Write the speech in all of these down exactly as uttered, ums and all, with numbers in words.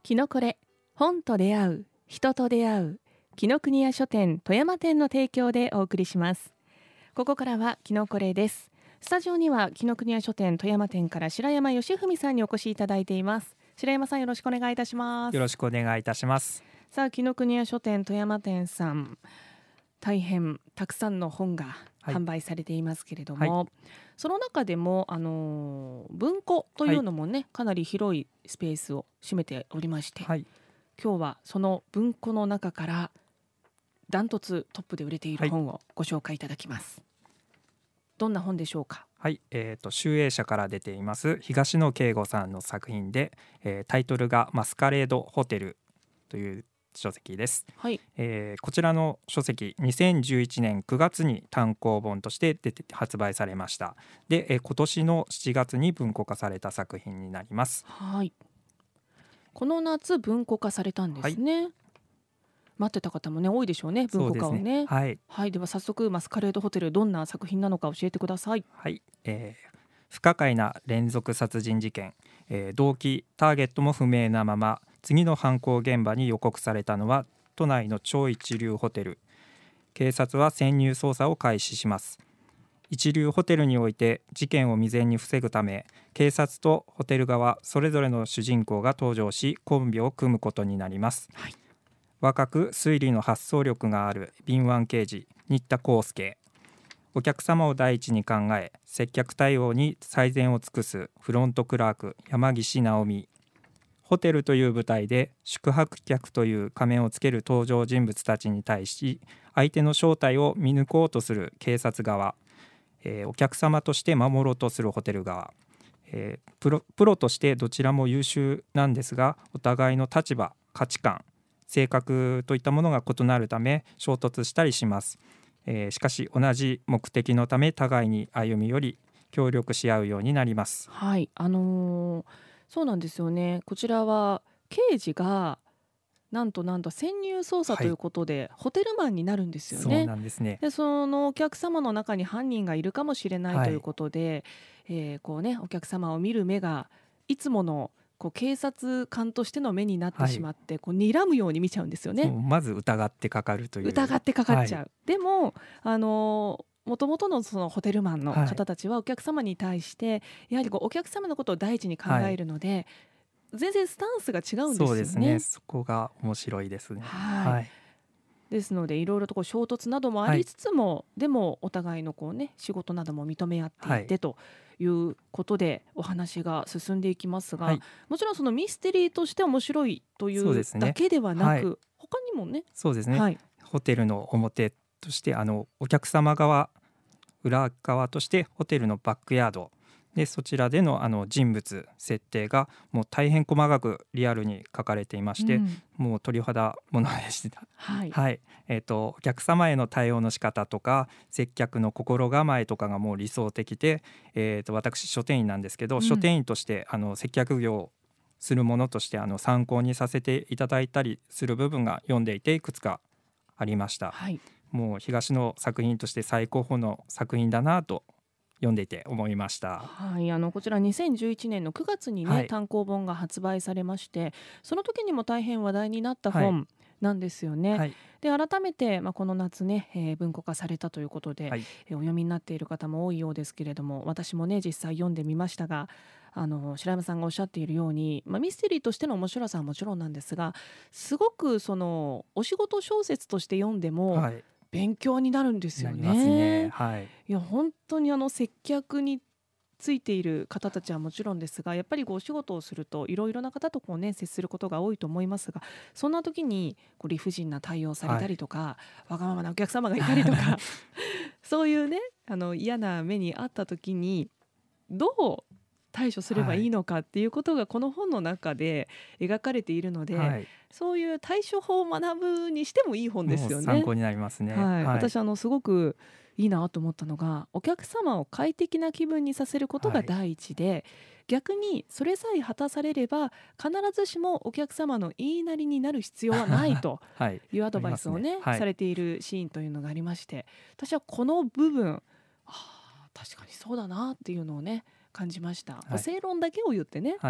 きのこれ本と出会う人と出会う紀ノ国屋書店富山店の提供でお送りします。ここからはきのこれです。スタジオには紀ノ国屋書店富山店から白山義文さんにお越しいただいています。白山さん、よろしくお願いいたします。 よろしくお願いいたします。 さあ、紀ノ国屋書店富山店さん、大変たくさんの本が販売されていますけれども、はい、その中でも、あのー、文庫というのもね、はい、かなり広いスペースを占めておりまして、はい、今日はその文庫の中からダントツトップで売れている本をご紹介いただきます。はい、どんな本でしょうか。 はい、えーと、集英社から出ています東野圭吾さんの作品で、えー、タイトルがマスカレードホテルという書籍です。はい、えー、こちらの書籍にせんじゅういちねんくがつに単行本として出て発売されました。で、えー、今年のしちがつに文庫化された作品になります。 はい、この夏文庫化されたんですね。はい、待ってた方もね多いでしょうね、文庫化を ね, ね、はいはい、では早速マスカレードホテル、どんな作品なのか教えてください。 はい、えー、不可解な連続殺人事件、えー、動機ターゲットも不明なまま次の犯行現場に予告されたのは都内の超一流ホテル。警察は潜入捜査を開始します。一流ホテルにおいて事件を未然に防ぐため、警察とホテル側それぞれの主人公が登場しコンビを組むことになります。はい、若く推理の発想力がある敏腕刑事新田康介、お客様を第一に考え接客対応に最善を尽くすフロントクラーク山岸直美、ホテルという舞台で宿泊客という仮面をつける登場人物たちに対し相手の正体を見抜こうとする警察側、えー、お客様として守ろうとするホテル側、えー、プロ、プロとしてどちらも優秀なんですが、お互いの立場、価値観、性格といったものが異なるため衝突したりします。えー、しかし同じ目的のため互いに歩み寄り協力し合うようになります。 はい、あのー、そうなんですよね。こちらは刑事がなんとなんと潜入捜査ということで、はい、ホテルマンになるんですよね。 そうなんですね。 でそのお客様の中に犯人がいるかもしれないということで、はい、えーこうね、お客様を見る目がいつものこう警察官としての目になってしまって、はい、こう睨むように見ちゃうんですよね。 まず疑ってかかるという。 疑ってかかっちゃう。はい、でもあのもともとのそのホテルマンの方たちはお客様に対してやはりこうお客様のことを第一に考えるので、はい、全然スタンスが違うんですよね。 そうですね、そこが面白いですね。 はい、はい、ですのでいろいろとこう衝突などもありつつも、はい、でもお互いのこう、ね、仕事なども認め合っていて、はい、ということでお話が進んでいきますが、はい、もちろんそのミステリーとして面白いというだけではなく、はい、他にもね、 そうですね、はい、ホテルの表としてあのお客様側裏側としてホテルのバックヤードで、そちらで の, あの人物設定がもう大変細かくリアルに書かれていまして、うん、もう鳥肌ものでした。はいはい、えーと、お客様への対応の仕方とか接客の心構えとかがもう理想的で、えーと、私書店員なんですけど、うん、書店員としてあの接客業をするものとしてあの参考にさせていただいたりする部分が読んでいていくつかありました。はい、もう東の作品として最高峰の作品だなと読んでいて思いました。 はい、あのこちらにせんじゅういちねんのくがつに、ね、はい、単行本が発売されまして、その時にも大変話題になった本なんですよね。はい、で改めて、まあ、この夏ね、えー、文庫化されたということで、はい、えー、お読みになっている方も多いようですけれども、私もね実際読んでみましたが、あの白山さんがおっしゃっているように、まあ、ミステリーとしての面白さはもちろんなんですが、すごくそのお仕事小説として読んでも、はい、勉強になるんですよ ね, なりますね、はい、 いや本当にあの接客についている方たちはもちろんですが、やっぱりこうお仕事をするといろいろな方とこう、ね、接することが多いと思いますが、そんな時にこう理不尽な対応されたりとか、はい、わがままなお客様がいたりとかそういうね、あの嫌な目にあった時にどう対処すればいいのかっていうことがこの本の中で描かれているので、はい、そういう対処法を学ぶにしてもいい本ですよね。 参考になりますね。 はいはい、 はい、 私あのすごくいいなと思ったのが、お客様を快適な気分にさせることが第一で、はい、逆にそれさえ果たされれば必ずしもお客様の言いなりになる必要はないというアドバイスを ね, ね、はい、されているシーンというのがありまして、私はこの部分、あ確かにそうだなっていうのをね感じました。はい、正論だけを言ってね、はい、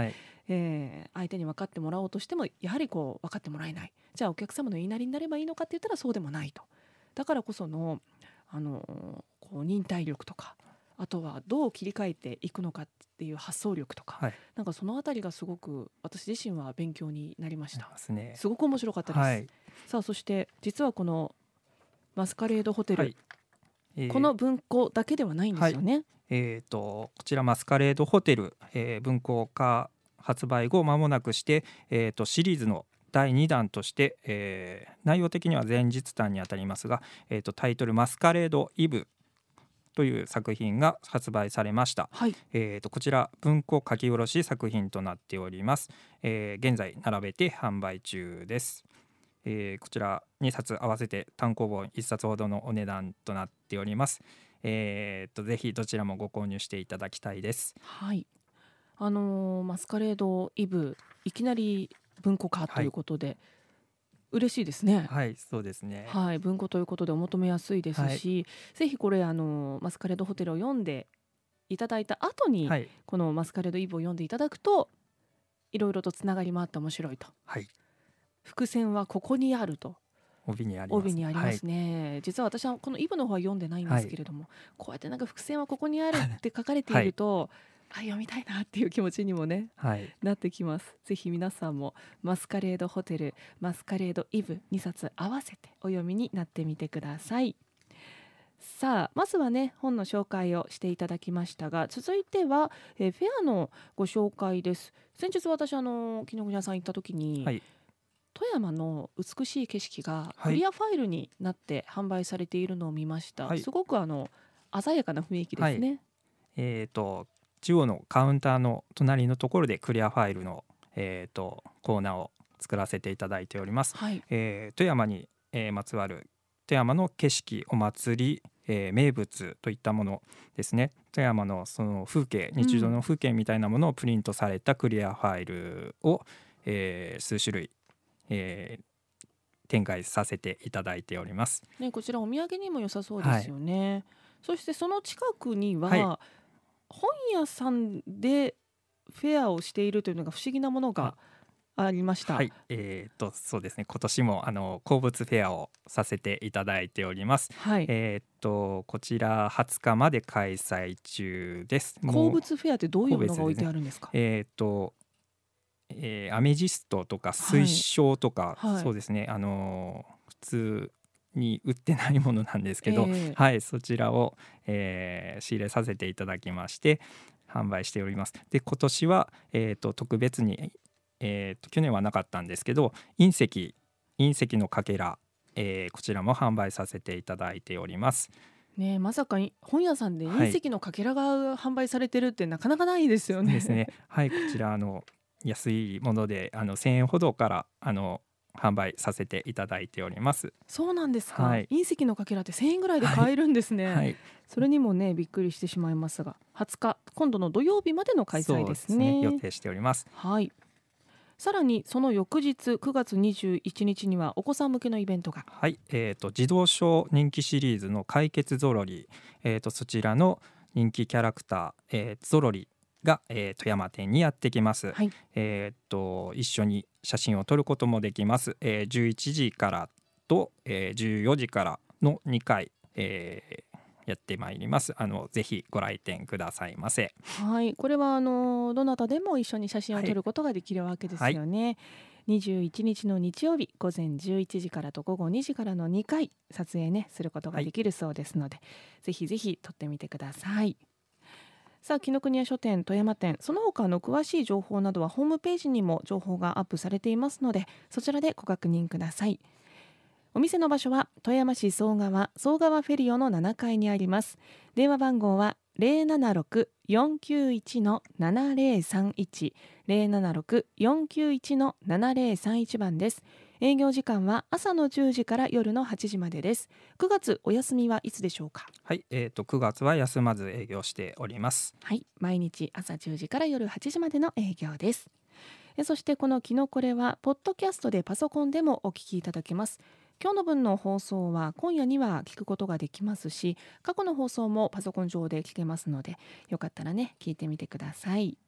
えー相手に分かってもらおうとしてもやはりこう分かってもらえない。じゃあお客様の言いなりになればいいのかって言ったらそうでもないと。だからこその、あのこう忍耐力とか、あとはどう切り替えていくのかっていう発想力とか、 はい、 なんかそのあたりがすごく私自身は勉強になりましありた。 ますね。 すごく面白かったです、 はい、 さあそして実はこのマスカレードホテル、 はいえーこの文庫だけではないんですよね。 えー、とこちらマスカレードホテル、えー文庫化発売後間もなくして、えー、とシリーズのだいにだんとして、えー内容的には前日談にあたりますが、えー、とタイトルマスカレードイブという作品が発売されました。 はい、 えー、とこちら文庫書き下ろし作品となっております。えー現在並べて販売中です。えーこちらにさつ合わせて単行本いっさつほどのお値段となっております。えー、とぜひどちらもご購入していただきたいです。 はい、あのーマスカレードイブいきなり文庫化ということで、嬉しいですね。 はい、そうですね。 はい、文庫ということでお求めやすいですし、ぜひこれあのマスカレードホテルを読んでいただいた後に、 はい、 このマスカレードイブを読んでいただくといろいろとつながりもあって面白いと。 はい、 伏線はここにあると帯にあります。 帯にありますね、実は私はこのイブの方は読んでないんですけれども、こうやってなんか伏線はここにあるって書かれていると、あ、読みたいなっていう気持ちにもねはい、はい、 なってきます。ぜひ皆さんもマスカレードホテル、マスカレードイブにさつ合わせてお読みになってみてください。さあまずはね本の紹介をしていただきましたが、続いては、えーフェアのご紹介です。先日私あの紀ノ国屋さん行った時に、 はい、 富山の美しい景色がはいクリアファイルになって販売されているのを見ました。 はいすごくあの鮮やかな雰囲気ですね。 えー、と中央のカウンターの隣のところでクリアファイルの、えー、とコーナーを作らせていただいております。 はい、 えー富山に、えーまつわる富山の景色、お祭り、えー名物といったものですね。富山のその風景、日常の風景みたいなものをプリントされたクリアファイルを、えー数種類、えー展開させていただいております。 ね、こちらお土産にも良さそうですよね。そしてその近くには、 はい本屋さんでフェアをしているというのが不思議なものがありました。 はい、えー、とそうですね、今年もあの鉱物フェアをさせていただいております。 はい、 えー、とこちらはつかまで開催中です。もう鉱物フェアってどういうものが置いて鉱物ですねあるんですか？ えー、と、えーアメジストとか水晶とか、 はいそうですね、あのー普通に売ってないものなんですけど、 ええはい、そちらを、えー仕入れさせていただきまして販売しております。で今年は、えー、と特別に、えー、と去年はなかったんですけど隕石隕石のかけら、えーこちらも販売させていただいております。 ねえ、まさかい本屋さんではい隕石のかけらが販売されてるってなかなかないですよね。 そうですね。はい、こちらあの安いものであのせんえんほどからあの販売させていただいております。 そうなんですか、 はい、 隕石のかけらってせんえんぐらいで買えるんですね。 はい、 それにもねびっくりしてしまいますが、はつか今度の土曜日までの開催ですね。 そうですね、予定しております。 はい。さらにその翌日くがつにじゅういちにちにはお子さん向けのイベントが。 はい、えー、と児童書人気シリーズの解決ゾロリ、えー、とそちらの人気キャラクター、えーゾロリが、えー富山店にやってきます。 はい、 えー、と一緒に写真を撮ることもできます。えーじゅういちじからと、えーじゅうよじからのにかい、えーやってまいります。あのぜひご来店くださいませ。 はい、これはあのどなたでも一緒に写真を撮ることができるわけですよね。にじゅういちにちの日曜日午前じゅういちじからと午後にじからのにかい撮影ねすることができるそうですので、ぜひぜひ撮ってみてください。さあ紀ノ国屋書店富山店、その他の詳しい情報などはホームページにも情報がアップされていますので、そちらでご確認ください。お店の場所は富山市総川総川フェリオのななかいにあります。電話番号は ゼロななろく よんきゅういち ななゼロさんいち ゼロななろく よんきゅういち ななゼロさんいち番です。営業時間は朝のじゅうじから夜のはちじまでです。くがつお休みはいつでしょうか？ はい、えー、とくがつは休まず営業しております。 はい、毎日朝じゅうじから夜はちじまでの営業です。えそしてこのキノコレはポッドキャストでパソコンでもお聞きいただけます。今日の分の放送は今夜には聞くことができますし、過去の放送もパソコン上で聞けますので、よかったらね聞いてみてください。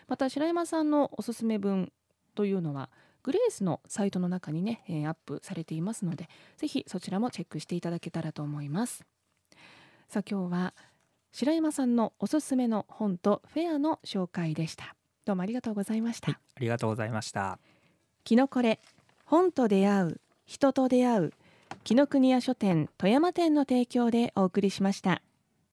また白山さんのおすすめ文というのはグレースのサイトの中にね、えーアップされていますので、ぜひそちらもチェックしていただけたらと思います。さあ今日は白山さんのおすすめの本とフェアの紹介でした。どうもありがとうございました。 はい、ありがとうございました。 きのこれ、本と出会う、人と出会う、紀ノ国屋書店富山店の提供でお送りしました。